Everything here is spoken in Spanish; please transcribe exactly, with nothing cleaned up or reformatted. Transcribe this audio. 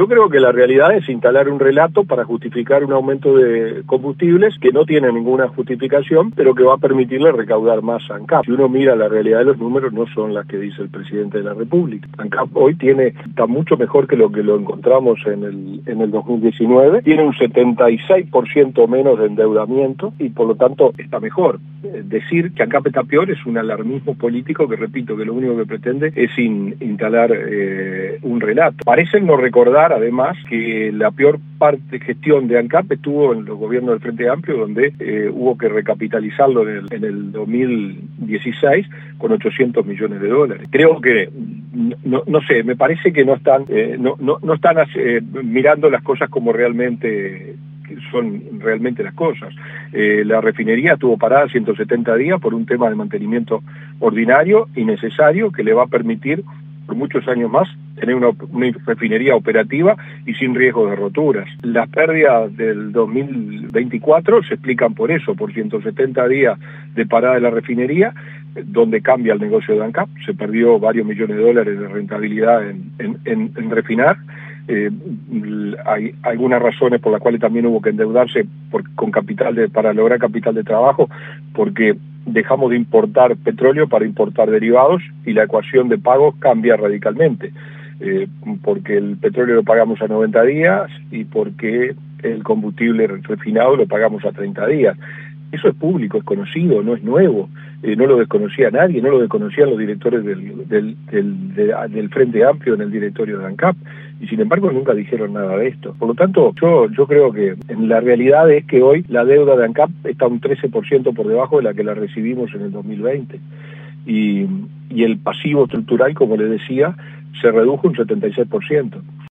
Yo creo que la realidad es instalar un relato para justificar un aumento de combustibles que no tiene ninguna justificación, pero que va a permitirle recaudar más a ANCAP. Si uno mira la realidad de los números, no son las que dice el presidente de la República. ANCAP hoy tiene, está mucho mejor que lo que lo encontramos en el, en el dos mil diecinueve, tiene un setenta y seis por ciento menos de endeudamiento y por lo tanto está mejor. Decir que ANCAP está peor es un alarmismo político que, repito, que lo único que pretende es in, instalar eh, un relato. Parecen no recordar, además, que la peor parte de gestión de ANCAP estuvo en los gobiernos del Frente Amplio, donde eh, hubo que recapitalizarlo en el, en el dos mil dieciséis con ochocientos millones de dólares. Creo que, no, no sé, me parece que no están, eh, no, no, no están eh, mirando las cosas como realmente son realmente las cosas. Eh, la refinería estuvo parada ciento setenta días por un tema de mantenimiento ordinario y necesario que le va a permitir por muchos años más tener una, una refinería operativa y sin riesgo de roturas. Las pérdidas del dos mil veinticuatro se explican por eso, por ciento setenta días de parada de la refinería, donde cambia el negocio de ANCAP. Se perdió varios millones de dólares de rentabilidad en, en, en, en refinar. Eh, hay algunas razones por las cuales también hubo que endeudarse por, con capital de, para lograr capital de trabajo, porque dejamos de importar petróleo para importar derivados y la ecuación de pagos cambia radicalmente, eh, porque el petróleo lo pagamos a noventa días y porque el combustible refinado lo pagamos a treinta días. Eso es público, es conocido, no es nuevo, eh, no lo desconocía nadie, no lo desconocían los directores del, del, del, de, del Frente Amplio en el directorio de ANCAP, y sin embargo nunca dijeron nada de esto. Por lo tanto, yo, yo creo que en la realidad es que hoy la deuda de ANCAP está un trece por ciento por debajo de la que la recibimos en el dos mil veinte, y, y el pasivo estructural, como les decía, se redujo un setenta y seis por ciento.